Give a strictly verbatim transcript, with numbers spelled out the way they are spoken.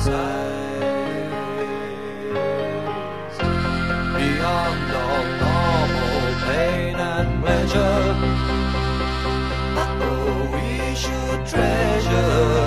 sighs. Beyond all normal pain and pleasure, oh, we should treasure